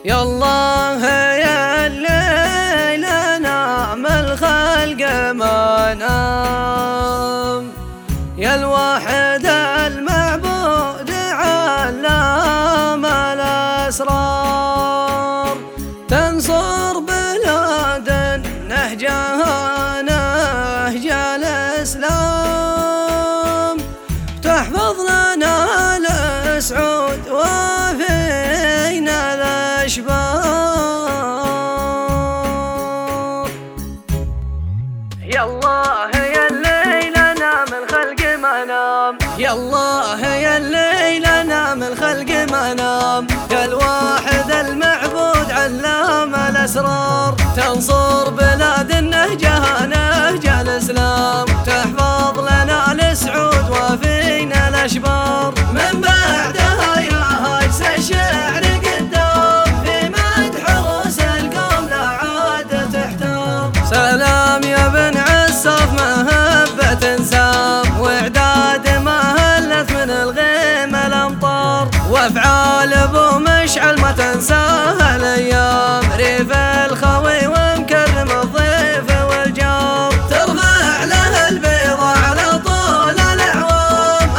يا الله يا الليل نام الخلق ما نام، يا الواحد المعبود علام الأسرار، تنصر بلاد نهجها نهج الإسلام، تحفظ لنا السعود وفينا الأشبار. يا الله يا الليل نام الخلق ما نام، يا الله يا الليل نام الخلق ما نام، يا الواحد المعبود علام الأسرار، تنصر بلاد نهجها نهج الإسلام، تحفظ لنا السعود وفينا الأشبار. من بعدها يا هاجس الشعر قدام، في مدح رؤوس القوم لا عاد تحتار. سلام يا بن عساف مهبة سام، وإعداد ما هلت من الغيم الأمطار، وأفعال أبو مشعل ما تنساها الأيام، ريف الخوي ومكرم الضيف والجار، ترفع له البيضة على طول الأعوام،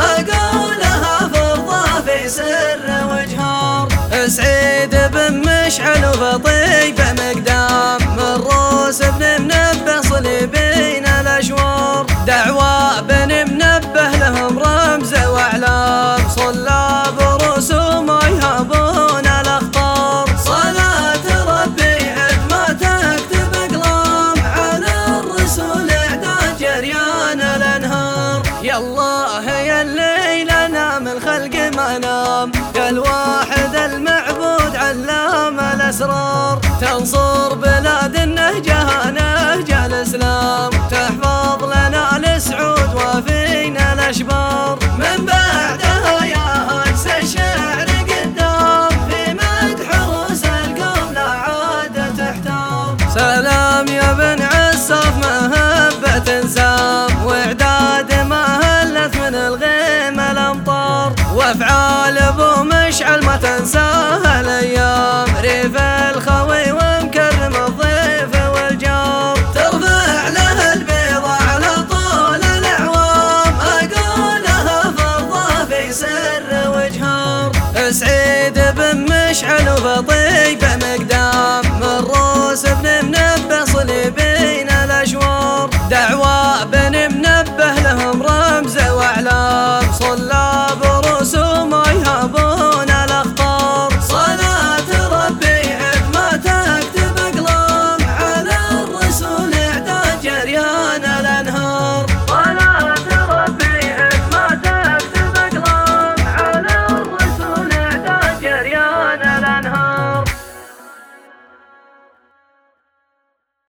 أقولها فرضة في سر وجهار. سعيد بن مشعل وفطيب مقدام، من روس بن منبه صليبين الأشوار، دعوى بن منبه لهم رمز وأعلام، صلاب رسوم يهابون الأخطار. صلاة ربي عد ما تكتب أقلام، على الرسول إعداد جريان الأنهار. يا الله يا الليل نام الخلق ما نام، يا الواحد المعبود علام الأسرار، تنصر بلاد نهجها نهج الإسلام، تحفظ لنا السعود وفينا الأشبار. من بعدها يا هاجس الشعر قدام، في مدح رؤوس القوم لا عاد تحتار. سلام يا بن عساف مهبة سام، وإعداد ما هلت من الغيم الأمطار، وأفعال أبو مشعل ما تنساها الأيام، ريف الخوي ومكرم الضيف والجار، ترفع له البيضة على طول الأعوام، أقولها فرضة في سر وجهار. سعيد بن مشعل وفطيب مقدام، من روس بن منبه صليبين الأشوار، دعوى بن منبه لهم رمز وأعلام، صلى